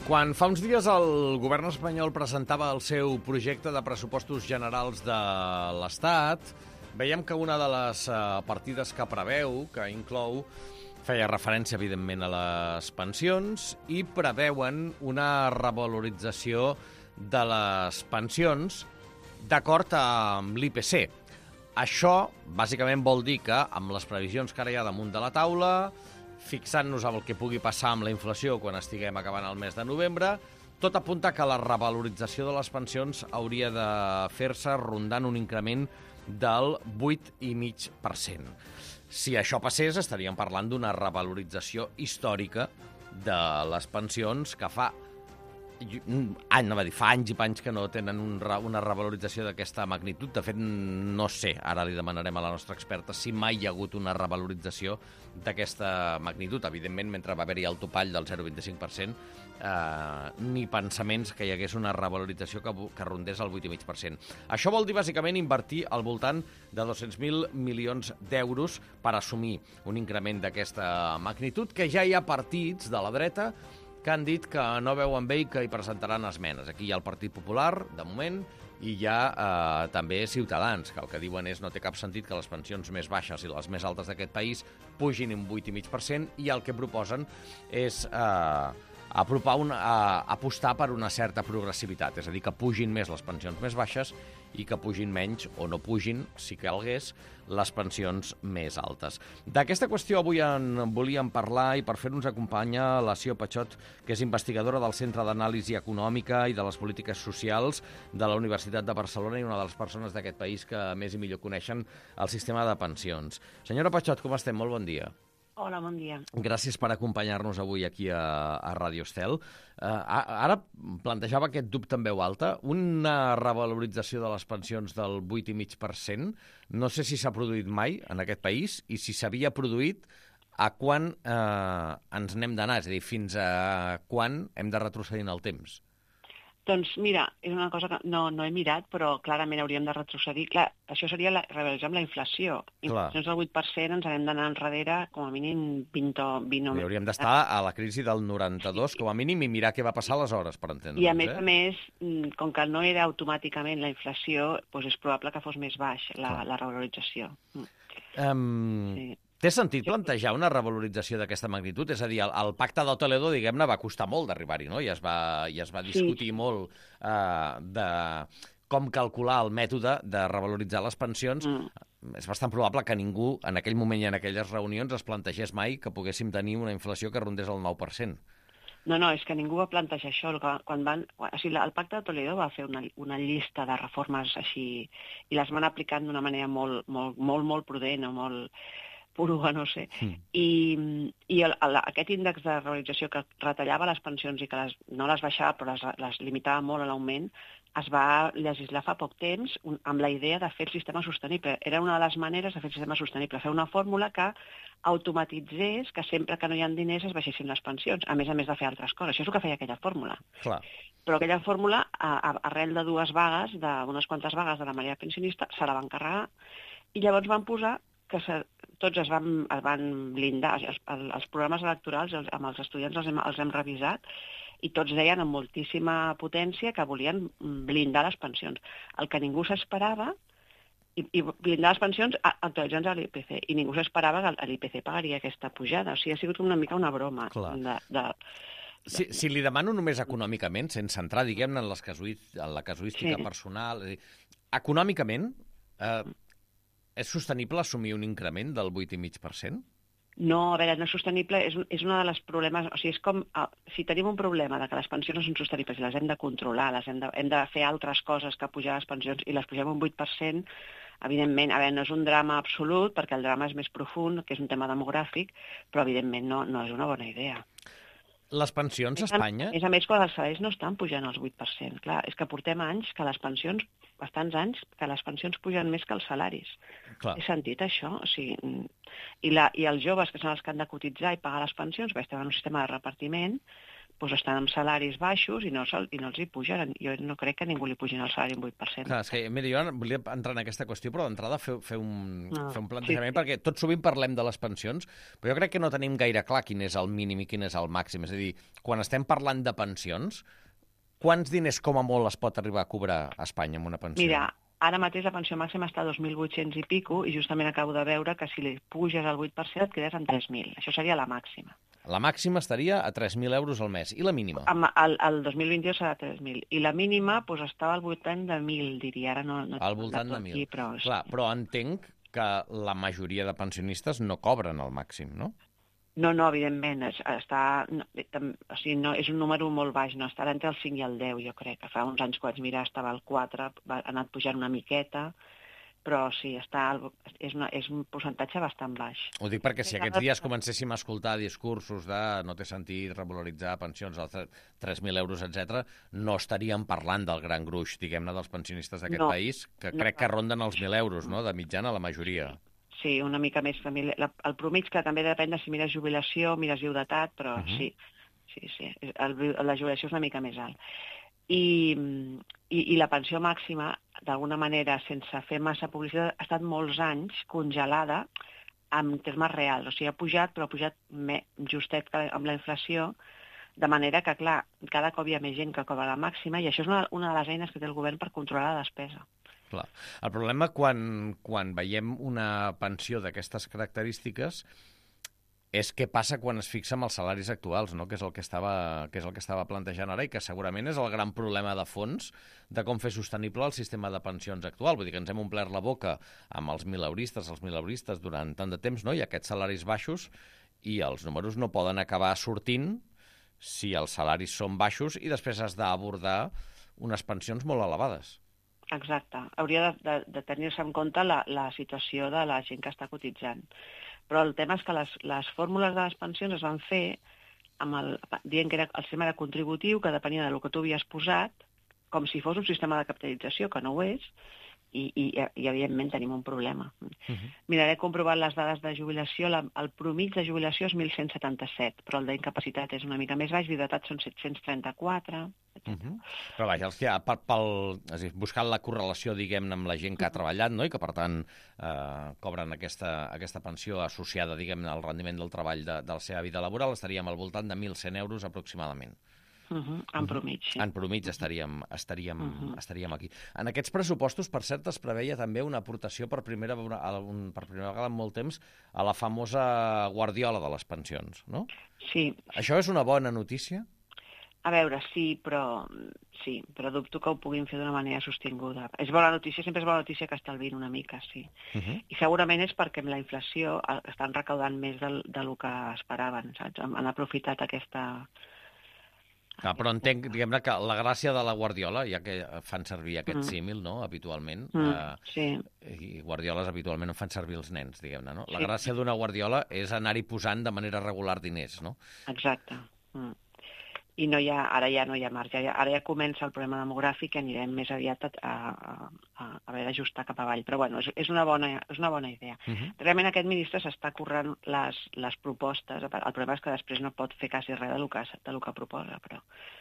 Quan fa uns dies el govern espanyol presentava el seu projecte de pressupostos generals de l'Estat, veiem que una de les partides que preveu, que inclou, feia referència, evidentment, a les pensions i preveuen una revalorització de les pensions d'acord amb l'IPC. Això, bàsicament, vol dir que, amb les previsions que ara hi ha damunt de la taula, fixant-nos amb el que pugui passar amb la inflació quan estiguem acabant el mes de novembre, tot apunta que la revalorització de les pensions hauria de fer-se rondant un increment del 8,5%. Si això passés, estaríem parlant d'una revalorització històrica de les pensions que fa anys i panys que no tenen una revalorització d'aquesta magnitud. De fet, no sé, ara li demanarem a la nostra experta si mai hi ha hagut una revalorització d'aquesta magnitud. Evidentment, mentre va haver-hi el topall del 0,25%, ni pensaments que hi hagués una revalorització que rondés el 8,5%. Això vol dir, bàsicament, invertir al voltant de 200.000 milions d'euros per assumir un increment d'aquesta magnitud, que ja hi ha partits de la dreta que han dit que no veuen bé i que hi presentaran esmenes. Aquí hi ha el Partit Popular, de moment, i hi ha també Ciutadans, que el que diuen és no té cap sentit que les pensions més baixes i les més altes d'aquest país pugin un 8,5%, i el que proposen és apostar per una certa progressivitat, és a dir, que pugin més les pensions més baixes i que pugin menys, o no pugin, si calgués, les pensions més altes. D'aquesta qüestió avui en volíem parlar, i per fer-nos acompanya la Sió Pachot, que és investigadora del Centre d'Anàlisi Econòmica i de les Polítiques Socials de la Universitat de Barcelona i una de les persones d'aquest país que més i millor coneixen el sistema de pensions. Senyora Pachot, com estem? Molt bon dia. Hola, bon dia. Gràcies per acompanyar-nos avui aquí a Ràdio Estel. Ara plantejava aquest dubte en veu alta, una revalorització de les pensions del 8,5%. No sé si s'ha produït mai en aquest país i si s'havia produït, a quan ens n'hem d'anar, és a dir, fins a quan hem de retrocedir en el temps. Doncs mira, és una cosa que no he mirat, però clarament hauríem de retrocedir. Clar, això seria realitzar amb la inflació. Inflacions del 8%, ens hem d'anar enrere com a mínim 20 o 20. Hauríem d'estar a la crisi del 92, com a mínim, i mirar què va passar aleshores, per entendre'ns. I a més, com que no era automàticament la inflació, doncs és probable que fos més baix la revalorització. Sí. Té sentit plantejar una revalorització d'aquesta magnitud? És a dir, el pacte de Toledo, diguem-ne, va costar molt d'arribar-hi, no? I es va discutir molt de com calcular el mètode de revaloritzar les pensions. És bastant probable que ningú, en aquell moment i en aquelles reunions, es plantegés mai que poguéssim tenir una inflació que rondés el 9%. No, és que ningú va plantejar això. El pacte de Toledo va fer una llista de reformes així i les van aplicant d'una manera molt prudent o molt poruga, no sé. I aquest índex de revalorització que retallava les pensions i que no les baixava però les limitava molt a l'augment, es va legislar fa poc temps amb la idea de fer el sistema sostenible. Era una de les maneres de fer el sistema sostenible, fer una fórmula que automatitzés que sempre que no hi ha diners es baixessin les pensions, a més de fer altres coses. Això és el que feia aquella fórmula. Clar. Però aquella fórmula, arrel de d'unes quantes vagues de la Maria Pensionista, se la van carregar i llavors van posar que tots es van blindar. Els programes electorals amb els estudiants els hem revisat i tots deien amb moltíssima potència que volien blindar les pensions. El que ningú s'esperava, i blindar les pensions actualitzant l'IPC, i ningú s'esperava que l'IPC pagaria aquesta pujada. O sigui, ha sigut una mica una broma. Si li demano només econòmicament, sense entrar, diguem-ne, en la casuística personal, econòmicament, és sostenible assumir un increment del 8,5%? No, a veure, no és sostenible, és un dels problemes, o sigui, és com, si tenim un problema de que les pensions no són sostenibles i les hem de controlar, hem de fer altres coses que pujar les pensions i les pugem un 8%, evidentment, a veure, no és un drama absolut, perquè el drama és més profund, que és un tema demogràfic, però evidentment no és una bona idea. Les pensions a Espanya... A més, quan els salaris no estan pujant els 8%. Clar, és que portem anys que les pensions, bastants anys, que les pensions pugen més que els salaris. Clar. He sentit això? O sigui, i els joves, que són els que han de cotitzar i pagar les pensions, estem en un sistema de repartiment, doncs estan amb salaris baixos i no els hi pugen. Jo no crec que ningú li pugin el salari un 8%. Clar, és que, mira, jo volia entrar en aquesta qüestió, però d'entrada fer un plantejament, sí. perquè tot sovint parlem de les pensions, però jo crec que no tenim gaire clar quin és el mínim i quin és el màxim. És a dir, quan estem parlant de pensions, quants diners com a molt es pot arribar a cobrar a Espanya amb una pensió? Mira, ara mateix la pensió màxima està a 2.800 i pico i justament acabo de veure que si li puges el 8% et quedes amb 3.000. Això seria la màxima. La màxima estaria a 3.000 euros al mes. I la mínima? El 2022 serà 3.000. I la mínima estava al voltant de 1.000, diria. Ara no al voltant de 1.000. Clar, però entenc que la majoria de pensionistes no cobren el màxim, no? No, evidentment. És un número molt baix, no? Estarà entre el 5 i el 10, jo crec. Fa uns anys que vaig mirar estava al 4, ha anat pujant una miqueta, però sí, és un percentatge bastant baix. Ho dic perquè si aquests dies comencéssim a escoltar discursos de no té sentit regularitzar pensions als 3.000 euros, etc., no estaríem parlant del gran gruix, diguem-ne, dels pensionistes d'aquest país, que crec que ronden els 1.000 euros, no?, de mitjana la majoria. Sí, una mica més. El promig, que també depèn de si mires jubilació, mires viudetat, però sí. La jubilació és una mica més alt. I la pensió màxima, d'alguna manera, sense fer massa publicitat, ha estat molts anys congelada en termes reals. O sigui, ha pujat, però ha pujat justet amb la inflació, de manera que, clar, cada cop hi ha més gent que cobra la màxima, i això és una de les eines que té el govern per controlar la despesa. Clar. El problema, quan veiem una pensió d'aquestes característiques, és què passa quan es fixa amb els salaris actuals, no? que és el que estava plantejant ara i que segurament és el gran problema de fons de com fer sostenible el sistema de pensions actual. Vull dir que ens hem omplert la boca amb els mileuristes durant tant de temps, no? I aquests salaris baixos, i els números no poden acabar sortint si els salaris són baixos i després has d'abordar unes pensions molt elevades. Exacte. Hauria de tenir-se en compte la situació de la gent que està cotitzant. Però el tema és que les fórmules de les pensions es van fer dient que el sistema era contributiu, que depenia del que tu havies posat, com si fos un sistema de capitalització, que no ho és, i evidentment tenim un problema. Miraré comprovat les dades de jubilació. El promig de jubilació és 1.177, però el d'incapacitat és una mica més baix, viudetat són 734, etc. Però vaja, buscant la correlació, diguem-ne, amb la gent que ha treballat, no? I que, per tant, cobren aquesta pensió associada, diguem-ne, al rendiment del treball de la seva vida laboral, estaríem al voltant de 1.100 euros aproximadament. En promig, sí. En promig estaríem aquí. En aquests pressupostos, per cert, es preveia també una aportació per primera vegada en molt temps a la famosa guardiola de les pensions, no? Sí. Això és una bona notícia? A veure, sí, però dubto que ho puguin fer d'una manera sostinguda. És bona notícia, sempre és bona notícia que estalviïn una mica, sí. I segurament és perquè amb la inflació estan recaudant més del que esperaven, saps? Han aprofitat aquesta... Però entenc, diguem-ne, que la gràcia de la guardiola, ja que fan servir aquest símil, no?, habitualment, i guardioles habitualment en fan servir els nens, diguem-ne, no? La gràcia d'una guardiola és anar-hi posant de manera regular diners, no? Exacte. I ara ja no hi ha marge. Ara ja comença el problema demogràfic i anirem més aviat a haver d'ajustar cap avall. Però bueno, és una bona idea. Realment aquest ministre s'està currant les propostes. El problema és que després no pot fer quasi res del que proposa. Però...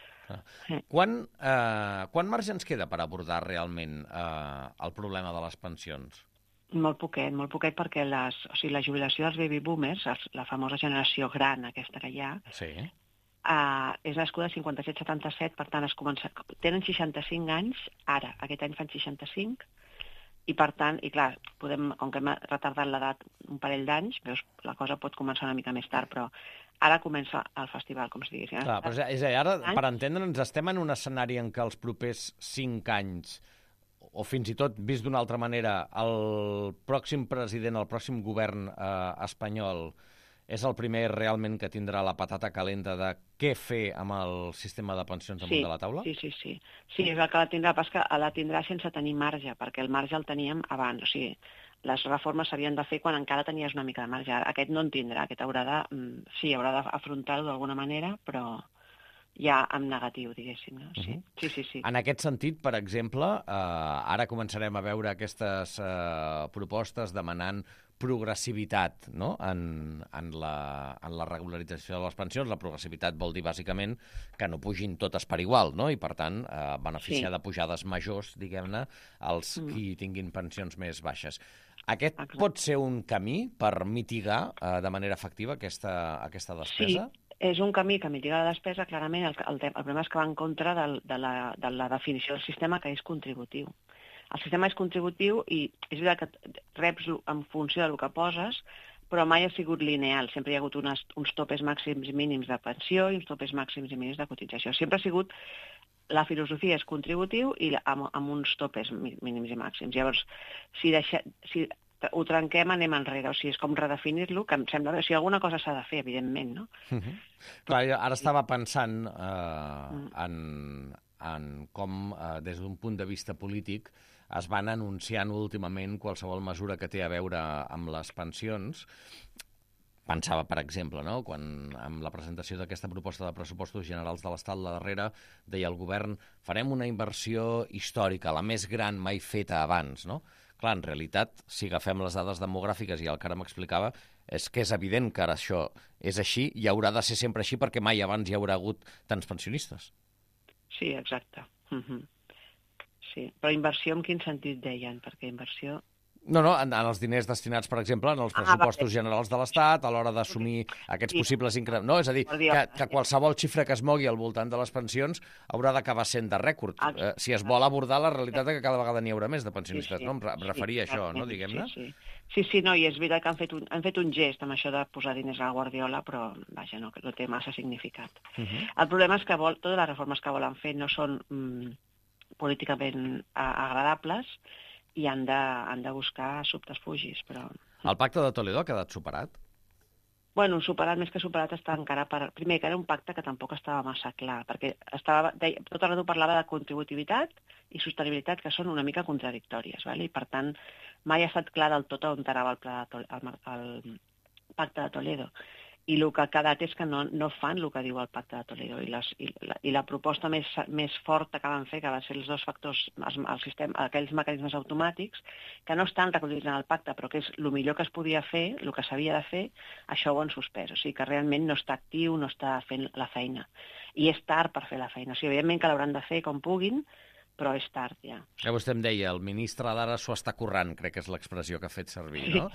Quant marge ens queda per abordar realment el problema de les pensions? Molt poquet, perquè la jubilació dels baby boomers, la famosa generació gran aquesta que hi ha, és nascuda 57-77, per tant tenen 65 anys, ara, aquest any fan 65, i per tant, i clar, com que hem retardat l'edat un parell d'anys, la cosa pot començar una mica més tard, però ara comença el festival, com es digui. Clar, però és a dir, ara, per entendre'ns, estem en un escenari en què els propers 5 anys, o fins i tot, vist d'una altra manera, el pròxim president, el pròxim govern espanyol, és el primer realment que tindrà la patata calenta de què fer amb el sistema de pensions damunt de la taula? Sí. Sí, és el que la tindrà, però la tindrà sense tenir marge, perquè el marge el teníem abans. O sigui, les reformes s'havien de fer quan encara tenies una mica de marge. Aquest no en tindrà, aquest haurà d'afrontar-ho d'alguna manera, però ja en negatiu, diguéssim. No? Sí. En aquest sentit, per exemple, ara començarem a veure aquestes propostes demanant progressivitat, no?, en la regularització de les pensions. La progressivitat vol dir, bàsicament, que no pugin totes per igual, no?, i, per tant, beneficiar de pujades majors, diguem-ne, als qui tinguin pensions més baixes. Aquest pot ser un camí per mitigar de manera efectiva aquesta despesa? Sí, és un camí que mitiga la despesa, clarament. El problema és que va en contra de la definició del sistema, que és contributiu. El sistema és contributiu i és veritat que reps en funció del que poses, però mai ha sigut lineal. Sempre hi ha hagut uns topes màxims i mínims de pensió i uns topes màxims i mínims de cotització. Sempre ha sigut... La filosofia és contributiu i amb uns topes mínims i màxims. Llavors, si ho trenquem, anem enrere. O sigui, és com redefinir-lo, que em sembla bé. O sigui, alguna cosa s'ha de fer, evidentment, no? Clar, ara estava pensant en com, des d'un punt de vista polític, es van anunciant últimament qualsevol mesura que té a veure amb les pensions. Pensava, per exemple, no?, quan amb la presentació d'aquesta proposta de pressupostos generals de l'Estat, la darrera, deia el govern, farem una inversió històrica, la més gran mai feta abans, no? Clar, en realitat, si agafem les dades demogràfiques i el que ara m'explicava, és que és evident que ara això és així i haurà de ser sempre així perquè mai abans hi haurà hagut tants pensionistes. Sí, exacte. Sí, però inversió en quin sentit deien? Perquè inversió... No, en els diners destinats, per exemple, en els pressupostos generals de l'Estat, a l'hora d'assumir aquests possibles increments. No, és a dir, que qualsevol xifra que es mogui al voltant de les pensions haurà d'acabar sent de rècord. Si es vol abordar la realitat que cada vegada n'hi haurà més de pensionistes, no? Em referia a això, no, diguem-ne? Sí, no, i és veritat que han fet un gest amb això de posar diners a la Guardiola, però, vaja, no té massa significat. El problema és que totes les reformes que volen fer no són políticament agradables, i han de buscar subterfugis, però... El pacte de Toledo ha quedat superat? Bueno, superat, més que superat, està encara per... Primer, que era un pacte que tampoc estava massa clar, perquè tot el rato parlava de contributivitat i sostenibilitat, que són una mica contradictòries, i per tant mai ha estat clar del tot on anava el pacte de Toledo. I el que ha quedat és que no fan el que diu el pacte de Toledo. I la proposta més forta que van fer, que van ser els dos factors, aquells mecanismes automàtics, que no estan recollits en el pacte, però que és el millor que es podia fer, el que s'havia de fer, això ho han suspès. O sigui que realment no està actiu, no està fent la feina. I és tard per fer la feina. O sigui, evidentment que l'hauran de fer com puguin, però és tard, ja. Vostè em deia, el ministre d'ara s'ho està currant, crec que és l'expressió que ha fet servir, no?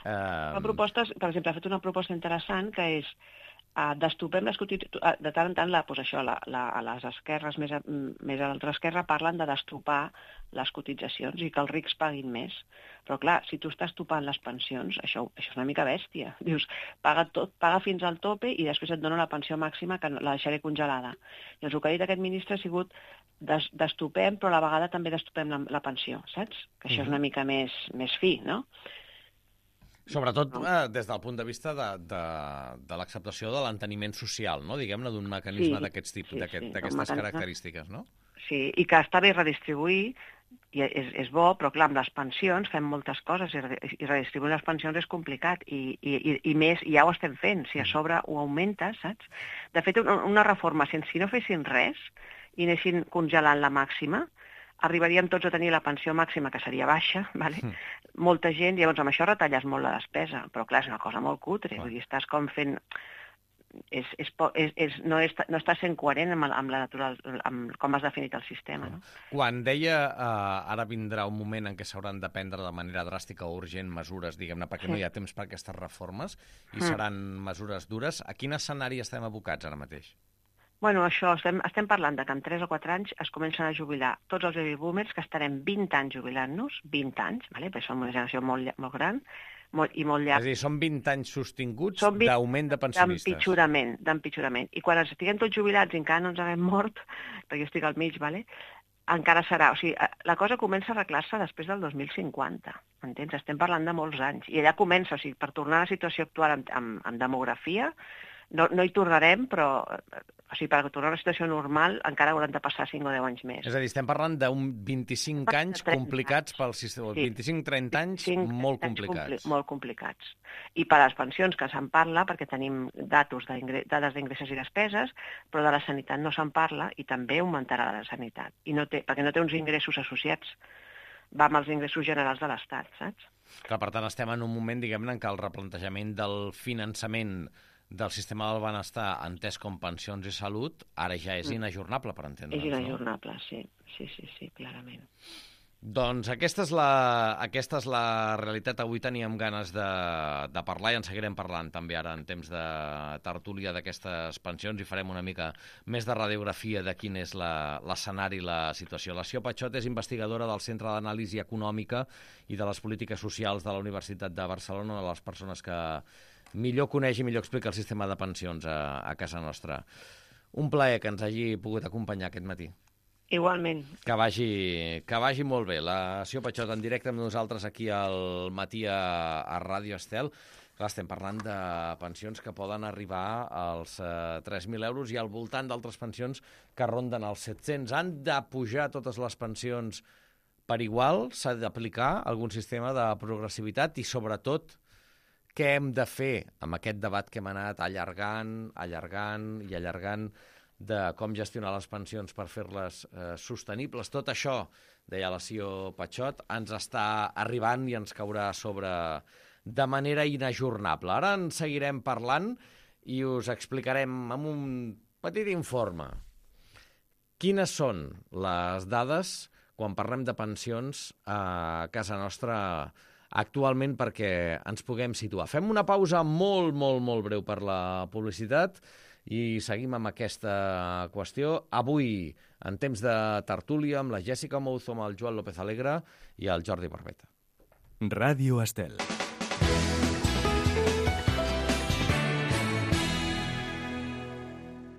Per exemple, ha fet una proposta interessant, que és destopem les cotitzacions. De tant en tant, a les esquerres, més a l'altra esquerra, parlen de destopar les cotitzacions i que els rics paguin més. Però, clar, si tu estàs topant les pensions, això és una mica bèstia. Dius, paga fins al tope i després et dona la pensió màxima, que la deixaré congelada. Llavors, el que ha dit aquest ministre ha sigut destopem, però a la vegada també destopem la pensió, saps? Que això és una mica més fi, no? Sobretot des del punt de vista de l'acceptació de l'enteniment social, no? Diguem-ne, d'un mecanisme d'aquests tipus, d'aquestes característiques, no? Sí, i que està bé redistribuir, i és bo, però clar, amb les pensions fem moltes coses i redistribuir les pensions és complicat i més, ja ho estem fent, si a sobre ho augmenta, saps? De fet, una reforma, si no fessin res i anessin congelant la màxima, arribaríem tots a tenir la pensió màxima, que seria baixa, molta gent, llavors amb això retalles molt la despesa, però clar, és una cosa molt cutre, vull dir, estàs com fent... no està sent coherent amb la natural, amb com has definit el sistema. No? Quan deia ara vindrà un moment en què s'hauran de prendre de manera dràstica o urgent mesures, diguem-ne, perquè no hi ha temps per aquestes reformes, i seran mesures dures, a quin escenari estem abocats ara mateix? Bueno, això, estem parlant que en 3 o 4 anys es comencen a jubilar tots els baby boomers, que estarem 20 anys jubilant-nos, 20 anys, perquè som una generació molt gran, i molt llarg. És a dir, són 20 anys sostinguts d'augment de pensionistes. D'empitjorament. I quan estiguem tots jubilats i encara no ens haguem mort, perquè jo estic al mig, encara serà. O sigui, la cosa comença a arreglar-se després del 2050, entens? Estem parlant de molts anys. I allà comença, o sigui, per tornar a la situació actual en demografia, no hi tornarem, però per tornar a una situació normal encara hauran de passar 5 o 10 anys més. És a dir, estem parlant d'un 25 anys complicats pel sistema, 25-30 anys molt complicats. Molt complicats. I per a les pensions que se'n parla, perquè tenim dades d'ingressos i despeses, però de la sanitat no se'n parla i també augmentarà la sanitat, perquè no té uns ingressos associats, va amb els ingressos generals de l'Estat, saps? Que, per tant, estem en un moment, diguem-ne, en què el replantejament del finançament del sistema del benestar, entès com pensions i salut, ara ja és inajornable, per entendre'ns, És inajornable, sí, clarament. Doncs aquesta és la realitat. Avui teníem ganes de parlar i en seguirem parlant també ara en temps de tertúlia d'aquestes pensions i farem una mica més de radiografia de quin és l'escenari i la situació. La Sió Patxot és investigadora del Centre d'Anàlisi Econòmica i de les Polítiques Socials de la Universitat de Barcelona, una de les persones que millor coneix i millor explica el sistema de pensions a casa nostra. Un plaer que ens hagi pogut acompanyar aquest matí. Igualment. Que vagi molt bé. La Sió Patxot en directe amb nosaltres aquí al matí a Ràdio Estel. Clar, estem parlant de pensions que poden arribar als 3.000 euros i al voltant d'altres pensions que ronden els 700. Han de pujar totes les pensions per igual? S'ha d'aplicar algun sistema de progressivitat? I sobretot, què hem de fer amb aquest debat que hem anat allargant de com gestionar les pensions per fer-les sostenibles? Tot això, deia la Sió Patxot, ens està arribant i ens caurà a sobre de manera inajornable. Ara en seguirem parlant i us explicarem amb un petit informe quines són les dades quan parlem de pensions a casa nostra actualment perquè ens puguem situar. Fem una pausa molt breu per la publicitat i seguim amb aquesta qüestió. Avui, en temps de tertúlia, amb la Jèssica Mouzo, amb el Joan López Alegre i el Jordi Barbeta. Ràdio Estel.